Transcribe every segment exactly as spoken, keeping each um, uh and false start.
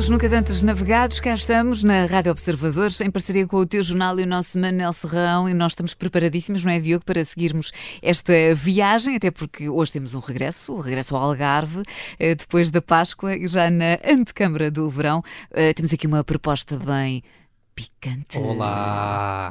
Tempos nunca antes navegados, cá estamos na Rádio Observadores, em parceria com o teu jornal e o nosso Manel Serrão, e nós estamos preparadíssimos, não é, Diogo, para seguirmos esta viagem, até porque hoje temos um regresso, o regresso ao Algarve, depois da Páscoa e já na antecâmara do verão. Temos aqui uma proposta bem picante. Olá!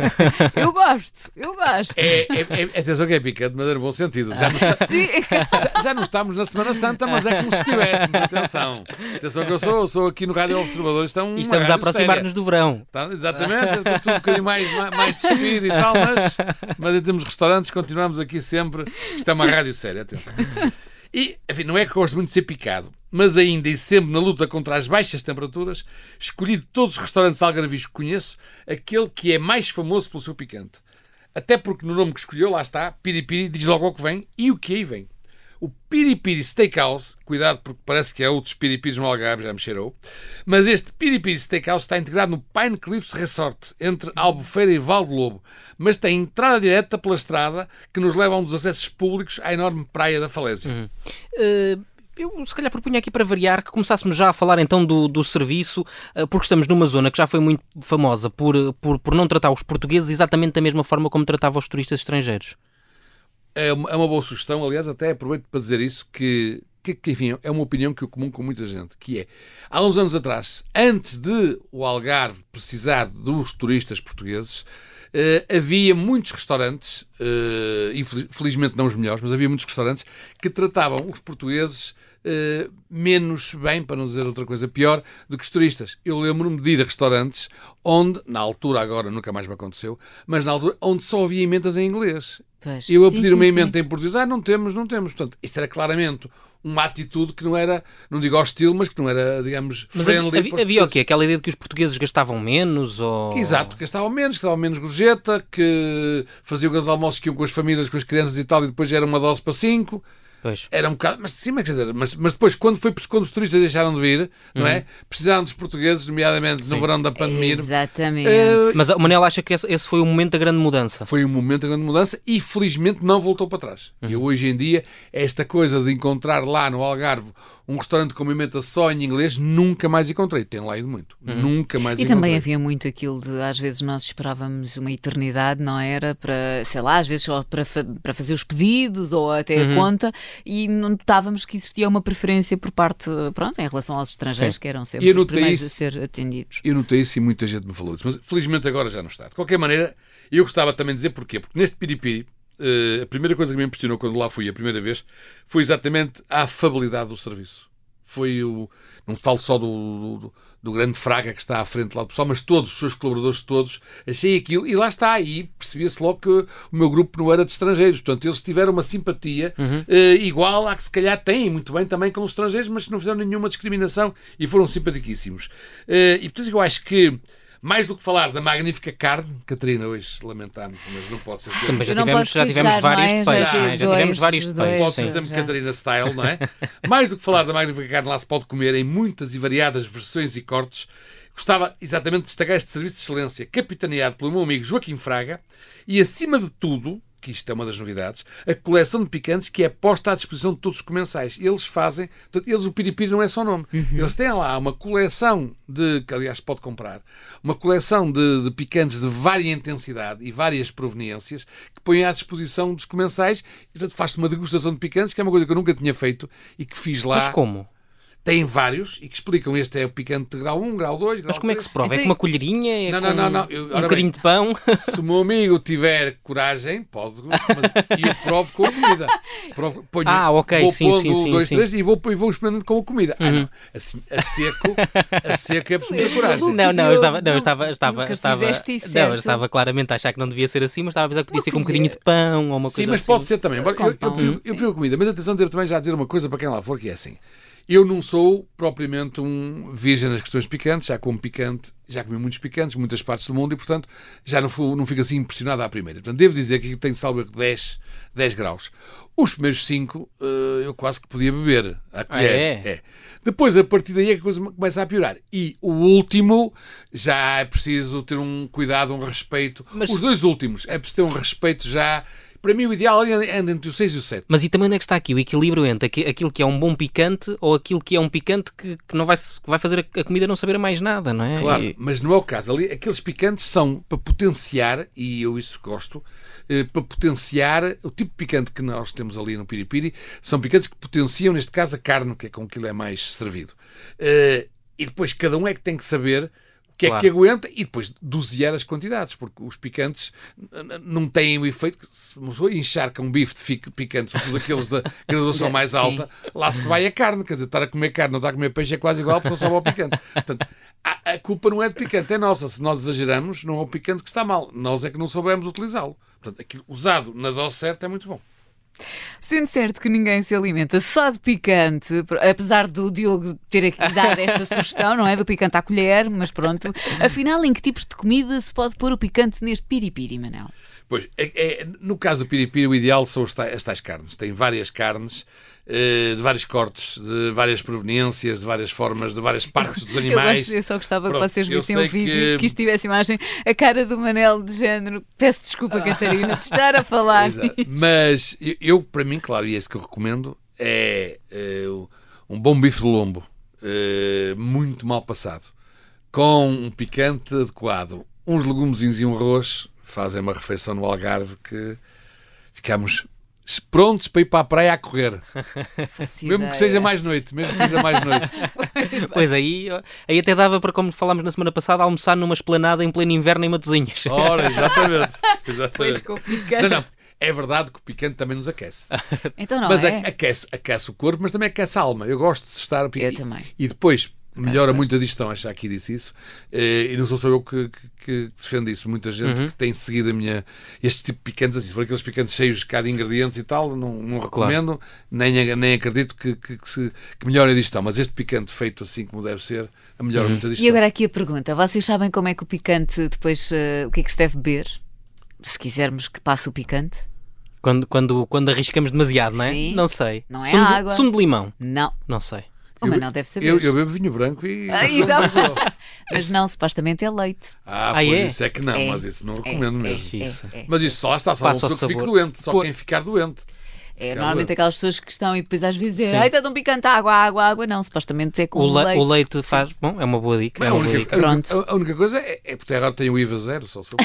Eu gosto, eu gosto. É, é, é, atenção que é picante, mas é no bom sentido. Já não, está, já, já não estamos na Semana Santa, mas é como se estivéssemos. Atenção. Atenção que eu sou, eu sou aqui no Rádio Observador. Isto é uma e estamos a aproximar-nos do verão. Tá, exatamente, estou tudo um bocadinho mais, mais, mais despido e tal, mas, mas em termos de restaurantes continuamos aqui sempre. Isto é uma rádio séria, atenção. E, enfim, não é que eu gosto muito de ser picado, mas ainda e sempre na luta contra as baixas temperaturas, escolhi de todos os restaurantes algarvios que conheço, aquele que é mais famoso pelo seu picante. Até porque no nome que escolheu, lá está, Piripiri, diz logo o que vem e o que aí vem. O Piripiri Steakhouse, cuidado porque parece que há outros Piripiris no Algarve, já me cheirou, mas este Piripiri Steakhouse está integrado no Pine Cliffs Resort, entre Albufeira e Val de Lobo, mas tem entrada direta pela estrada que nos leva a um dos acessos públicos à enorme Praia da Falésia. Uhum. Uh... Eu, se calhar, propunha aqui para variar que começássemos já a falar então do, do serviço, porque estamos numa zona que já foi muito famosa por, por, por não tratar os portugueses exatamente da mesma forma como tratava os turistas estrangeiros. É uma, é uma boa sugestão, aliás, até aproveito para dizer isso, que, que, que enfim, é uma opinião que eu comum com muita gente, que é, há uns anos atrás, antes de o Algarve precisar dos turistas portugueses, Uh, havia muitos restaurantes, uh, infelizmente não os melhores, mas havia muitos restaurantes que tratavam os portugueses uh, menos bem, para não dizer outra coisa pior, do que os turistas. Eu lembro-me de ir a restaurantes onde, na altura agora nunca mais me aconteceu, mas na altura onde só havia emendas em inglês. Pois. Eu a Sim, pedir sim, uma sim. emenda em português, ah, não temos, não temos. Portanto, isto era claramente uma atitude que não era, não digo hostil, mas que não era, digamos, mas friendly. Havia, havia o quê? Aquela ideia de que os portugueses gastavam menos? Ou... Exato, gastavam menos, gastavam menos gorjeta, que faziam os almoços que iam com as famílias, com as crianças e tal, e depois era uma dose para cinco. Pois. Era um bocado, mas sim, mas, quer dizer, mas, mas depois, quando, foi, quando os turistas deixaram de vir, não é? Precisaram dos portugueses, nomeadamente no Sim. verão da pandemia. Exatamente. Uh, Mas o Manel acha que esse, esse foi o momento da grande mudança. Foi um momento da grande mudança e, felizmente, não voltou para trás. Uhum. E hoje em dia, esta coisa de encontrar lá no Algarve um restaurante com uma emenda só em inglês, nunca mais encontrei. Tenho lá ido muito. Uhum. Nunca mais e encontrei. E também havia muito aquilo de, às vezes, nós esperávamos uma eternidade, não era? Para, sei lá, às vezes só para, para fazer os pedidos ou até uhum. a conta, e notávamos que existia uma preferência por parte, pronto, em relação aos estrangeiros, Sim. que eram sempre os primeiros isso, a ser atendidos. Eu notei isso e muita gente me falou disso, mas felizmente agora já não está. De qualquer maneira, eu gostava também de dizer porquê. Porque neste Piripiri, a primeira coisa que me impressionou quando lá fui a primeira vez foi exatamente a afabilidade do serviço. Foi o... Não falo só do, do, do grande Fraga que está à frente lá do pessoal, mas todos os seus colaboradores, todos, achei aquilo, e lá está, e percebia-se logo que o meu grupo não era de estrangeiros, portanto eles tiveram uma simpatia uhum. uh, igual à que se calhar têm muito bem também com os estrangeiros, mas não fizeram nenhuma discriminação e foram simpaticíssimos. Uh, e portanto eu acho que mais do que falar da magnífica carne, Catarina, hoje lamentámos, mas não pode ser sempre. Também já tivemos, já tivemos vários de peixe. Já, já tivemos vários de peixe. Pode ser sempre Catarina Style, não é? Mais do que falar da magnífica carne, lá se pode comer em muitas e variadas versões e cortes. Gostava exatamente de destacar este serviço de excelência, capitaneado pelo meu amigo Joaquim Fraga, e acima de tudo, que isto é uma das novidades, a coleção de picantes que é posta à disposição de todos os comensais. Eles fazem, portanto, eles, o Piripiri não é só nome, uhum. eles têm lá uma coleção de, que aliás pode comprar, uma coleção de, de picantes de vária intensidade e várias proveniências que põem à disposição dos comensais e, portanto, faz-se uma degustação de picantes, que é uma coisa que eu nunca tinha feito e que fiz lá. Mas como? Tem vários e que explicam este é o picante de grau um, grau dois, grau Mas como três. é que se prova? Então, é com uma colherinha? É não, com não, não, não. Eu, um bocadinho bem, de pão? Se o meu amigo tiver coragem, pode, mas eu provo com a comida. Provo, ponho, ah, ok, vou sim, pondo sim, sim, dois, sim. três e vou, e vou experimentando com a comida. Uhum. Ah, não. Assim, a seco, a seco é preciso muita coragem. Não, não, eu estava, não, eu estava, estava, Nunca estava, fizeste isso, não, eu certo? estava claramente a achar que não devia ser assim, mas estava a pensar que podia ser com um bocadinho de pão ou uma coisa assim. Sim, mas pode ser também. Eu, eu, eu, prefiro, eu prefiro a comida, mas atenção, devo também já dizer uma coisa para quem lá for, que é assim. Eu não sou propriamente um virgem nas questões picantes, já como picante, já comi muitos picantes, muitas partes do mundo e, portanto, já não, fui, não fico assim impressionado à primeira. Portanto, devo dizer que aqui tem salvo dez, dez graus. Os primeiros cinco uh, eu quase que podia beber à colher. Ah, é? É. Depois, a partir daí, é que a coisa começa a piorar. E o último, já é preciso ter um cuidado, um respeito. Mas... Os dois últimos, é preciso ter um respeito já para mim o ideal é entre o seis e o sete. Mas e também onde é que está aqui o equilíbrio entre aquilo que é um bom picante ou aquilo que é um picante que, que não vai, que vai fazer a comida não saber a mais nada, não é? Claro, e... mas não é o caso. Ali, aqueles picantes são para potenciar, e eu isso gosto, eh, para potenciar o tipo de picante que nós temos ali no piripiri, são picantes que potenciam, neste caso, a carne, que é com que ele é mais servido. Eh, e depois cada um é que tem que saber o que Claro. é que aguenta e depois dosear as quantidades, porque os picantes não têm o efeito que se uma pessoa encharca um bife de picante, sobretudo aqueles da graduação mais Sim. alta, lá se vai a carne, quer dizer, estar a comer carne ou estar a comer peixe é quase igual porque não sabe ao picante. Portanto, a, a culpa não é de picante, é nossa. Se nós exageramos, não é o picante que está mal, nós é que não soubemos utilizá-lo. Portanto, aquilo usado na dose certa é muito bom. Sendo certo que ninguém se alimenta só de picante, apesar do Diogo ter aqui dado esta sugestão, não é? Do picante à colher, mas pronto. Afinal, em que tipos de comida se pode pôr o picante neste piripiri, Manel? Pois, é, é, no caso do piripiri, o ideal são as tais, as tais carnes. Tem várias carnes, eh, de vários cortes, de várias proveniências, de várias formas, de várias partes dos Eu, animais. gosto, eu só gostava Pronto, que vocês eu vissem o sei vídeo, que- que... isto tivesse imagem, a cara do Manel de género. Peço desculpa, Catarina, de estar a falar. Exato. Mas eu, eu, para mim, claro, e é isso que eu recomendo, é eh, um bom bife de lombo, eh, muito mal passado, com um picante adequado, uns legumezinhos e um arroz, fazem uma refeição no Algarve que ficamos prontos para ir para a praia a correr. Faço Mesmo que ideia. seja mais noite, mesmo que seja mais noite. Pois aí, aí até dava para, como falámos na semana passada, almoçar numa esplanada em pleno inverno em Matosinhos. Ora, exatamente. Pois exatamente. com o picante. Não, não. É verdade que o picante também nos aquece. Então não mas é? a- aquece, aquece o corpo, mas também aquece a alma. Eu gosto de estar... Eu também. E depois melhora gosto. muito a digestão, acho que aqui disse isso. Eh, E não sou só eu que, que, que defendo isso. Muita gente Uhum. que tem seguido a minha... Este tipo de picantes, assim, se for aqueles picantes cheios cá de ingredientes e tal, não, não recomendo, nem, nem acredito que, que, que, se, que melhore a digestão. Mas este picante feito assim como deve ser, melhora muito a digestão. E agora aqui a pergunta: vocês sabem como é que o picante depois, eh, o que é que se deve beber? Se quisermos que passe o picante? Quando, quando, quando arriscamos demasiado, não é? Sim. Não sei. Não é sumo, de- água. sumo de limão? Não. Não sei. O Manel deve saber. Eu, eu bebo vinho branco e... Ah, então- Mas não, supostamente é leite. Ah, Ah, pois é? isso é que não, É. mas isso não recomendo É, mesmo. é, Isso. é, é. Mas isso só lá está, só uma Passa o pessoa que fique sabor. doente, só Pô. quem ficar doente. É, Ficar normalmente doente. aquelas pessoas que estão e depois às vezes Sim. é, ai, está de um picante, água, água, água. Não, supostamente é com O, o le- leite. o leite faz. Bom, é uma boa dica. Mas É a, uma boa única, dica. a, única, Pronto. a única coisa é, é porque agora tem o I V A zero, só se for por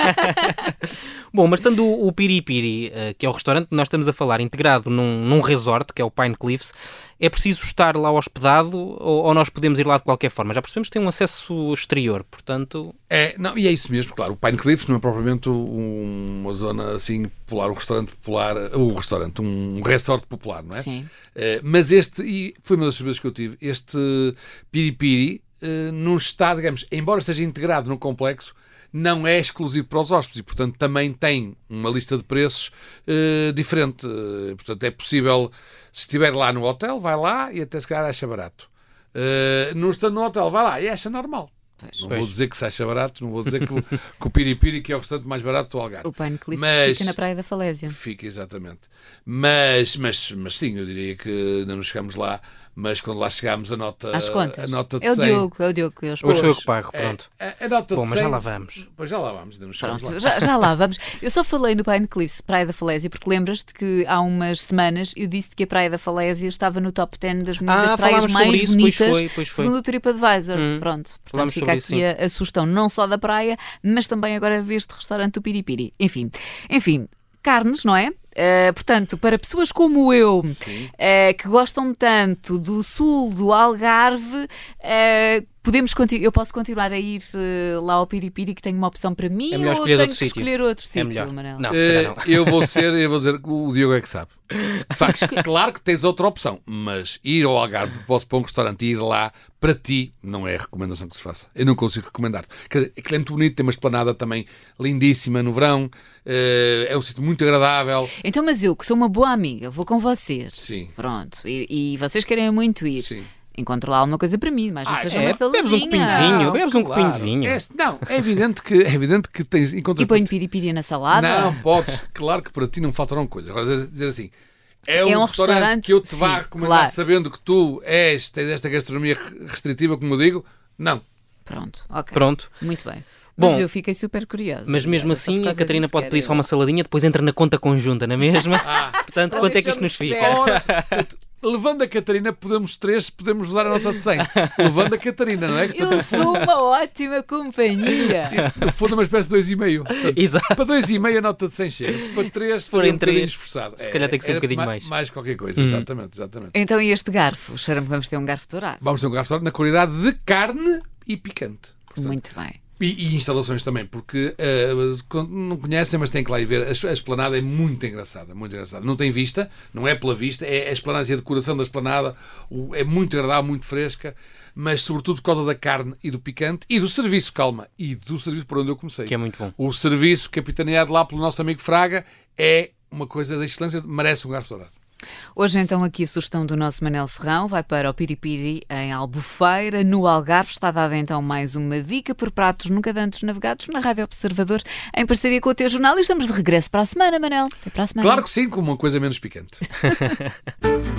isso. Bom, mas estando o, o Piripiri, eh, que é o restaurante que nós estamos a falar, integrado num, num resort, que é o Pine Cliffs, é preciso estar lá hospedado ou, ou nós podemos ir lá de qualquer forma? Já percebemos que tem um acesso exterior, portanto... É, não, e é isso mesmo, claro. O Pine Cliffs não é propriamente um- uma zona assim popular, um restaurante popular, um restaurante, um resort popular, não é? Sim. Eh, mas este, e foi uma das surpresas que eu tive, este piripiri eh, não está, digamos, embora esteja integrado no complexo, não é exclusivo para os hóspedes e, portanto, também tem uma lista de preços eh, diferente. Eh, portanto, é possível, se estiver lá no hotel, vai lá e até se calhar acha barato. Eh, não estando no hotel, vai lá e acha normal. Pois. Não Pois. vou dizer que se acha barato, não vou dizer que o, que o piripiri que é o restaurante mais barato do Algarve. O Pine Cliff Mas- fica na Praia da Falésia. Fica, exatamente. Mas, mas, mas sim, eu diria que ainda não chegamos lá, mas quando lá chegámos a nota, Às contas. a nota de É o cem... Diogo, é o Diogo que eu Hoje sou eu escolho. que pago, É, pronto. a, a nota Bom, de mas já cem lá vamos. Pois já lá vamos, ainda não chegamos Pronto, lá. já, já lá vamos. Eu só falei no Pine Cliffs, Praia da Falésia, porque lembras-te que há umas semanas eu disse que a Praia da Falésia estava no top dez das, Ah, das praias falámos mais sobre isso, bonitas, pois foi, pois foi. segundo o TripAdvisor. Hum, Pronto, portanto falámos fica sobre aqui isso, a, a sugestão não só da praia, mas também agora deste restaurante do Piripiri. Enfim, enfim, carnes, não é? Uh, portanto, para pessoas como eu, Sim. uh, que gostam tanto do sul do Algarve, uh, podemos continu- eu posso continuar a ir uh, lá ao Piripiri, que tem uma opção para mim, É melhor ou escolher tenho outro que sítio. escolher outro É sítio, melhor. Manel? Não, se Eh, calhar não. eu vou ser, eu vou dizer que o Diogo é que sabe. De facto, claro que tens outra opção, mas ir ao Algarve, posso para um restaurante e ir lá, para ti, não é a recomendação que se faça. Eu não consigo recomendar. Quer dizer, aquilo é muito bonito, tem uma esplanada também lindíssima no verão, eh, é um sítio muito agradável. Então, mas eu, que sou uma boa amiga, vou com vocês. Sim. Pronto. E, e vocês querem muito ir. Sim. Encontro lá alguma coisa para mim, mas não Ah, seja é, uma saladinha. bebes um copinho de vinho, bebes um copinho de vinho. É, não, é evidente que, é evidente que tens... E ponho piripiri na salada? Não, podes. Claro que para ti não faltarão coisas. Agora, dizer- dizer assim, é, É um, um restaurante, restaurante, que eu te vá sim, recomendar claro. sabendo que tu és, tens esta gastronomia restritiva, como eu digo? Não. Pronto, ok. Pronto. Muito bem. Mas Bom, eu fiquei super curiosa. mas mesmo Era só por assim, a causa Catarina disso, pode que pedir era- só uma saladinha, depois entra na conta conjunta, não é mesmo? Ah, Portanto, Vocês quanto é que isto são nos fica? espertos. ora, portanto, levando a Catarina, podemos três, podemos usar a nota de cem. Levando a Catarina, não é? Eu sou uma ótima companhia. No fundo, é uma espécie de dois e meio. Portanto, Exato. para dois e meio a nota de cem chega. Para três, Se forem seria um bocadinho três, esforçado. se calhar tem que ser um era bocadinho ma- mais. Mais qualquer coisa, Hum. exatamente, exatamente. Então, e este garfo? Cheira-me que vamos ter um garfo dourado. Vamos ter um garfo na qualidade de carne e picante. Portanto, Muito bem. E, e instalações também, porque uh, não conhecem, mas têm que lá ir ver. A, a esplanada é muito engraçada, muito engraçada. Não tem vista, não é pela vista, é a esplanada e a decoração da esplanada o, é muito agradável, muito fresca, mas sobretudo por causa da carne e do picante e do serviço, calma, e do serviço por onde eu comecei. Que é muito bom. O serviço capitaneado lá pelo nosso amigo Fraga é uma coisa da excelência, merece um garfo dourado. Hoje, então, aqui a sugestão do nosso Manel Serrão vai para o Piripiri, em Albufeira, no Algarve. Está dada, então, mais uma dica por pratos nunca antes navegados na Rádio Observador, em parceria com o teu jornal. E estamos de regresso para a semana, Manel. Até para a semana. Claro que sim, com uma coisa menos picante.